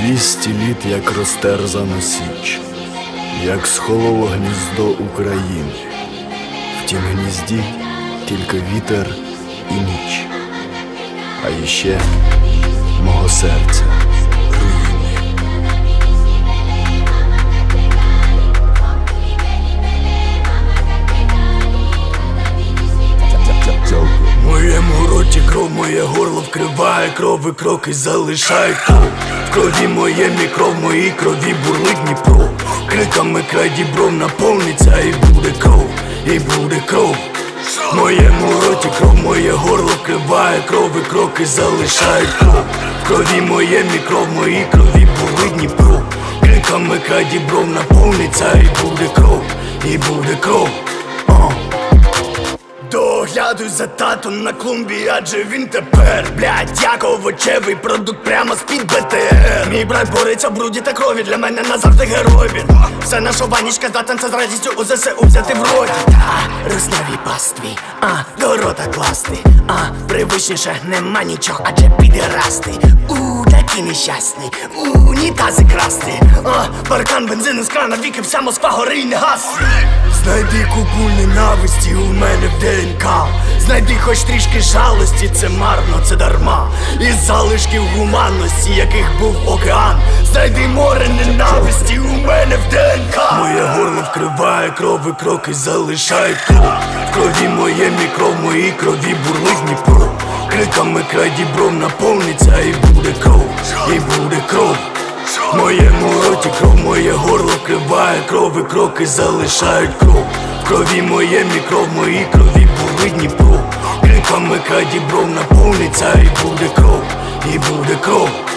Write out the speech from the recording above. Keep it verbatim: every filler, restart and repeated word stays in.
Двісті літ, як розтерзано січ, як схололо гніздо України. В тім гнізді тільки вітер і ніч, а іще мого серця руїни. В моєму роті кров, моє горло вкриває кров, і кроки залишають кров. В крові моєму кров, моїй крові бурлить Дніпро. Криками край дібров наповниться, і буде кров, і буде кров. В моєму роті кров, моє горло вкриває кров, і кроки залишають кров. В крові моєму кров, моїй крові бурлить Дніпро. Криками край дібров наповниться, і буде кров, і буде кров. uh. Доглядуй за татом на клумбі, адже він тепер, блядь, як овочевий продукт прямо з-під Б Т Р. Мій брат бореться в бруді та крові, для мене назавжди герой він. Все наша ванічка здатен це з радістю у Зе Се У взяти в роті. А, руснявій пастві, а, до рота класти. А, привичніше нема нічого, адже підерасти. У, такі нещасні, у, унітази красти. А, паркан бензину з крана, віки вся Москва гори й не гасне. Знайди купу ненависті у мене в Д Н К. Знайди хоч трішки жалості, це марно, це дарма. Із залишків гуманності, яких був океан. Знайди море ненависті у мене в Д Н К. Моє горло вкриває кров, і кроки залишають кров. В крові моєму кров, моїй крові бурлить Дніпро. Криками край дібров наповниться, і буде кров, і буде кров. В моєму роті кров, моє горло вкриває кров, і кроки залишають кров. В крові моєму кров, моїй крові бурлить Дніпро. Криками край дібров наповниться, і буде кров, і буде кров.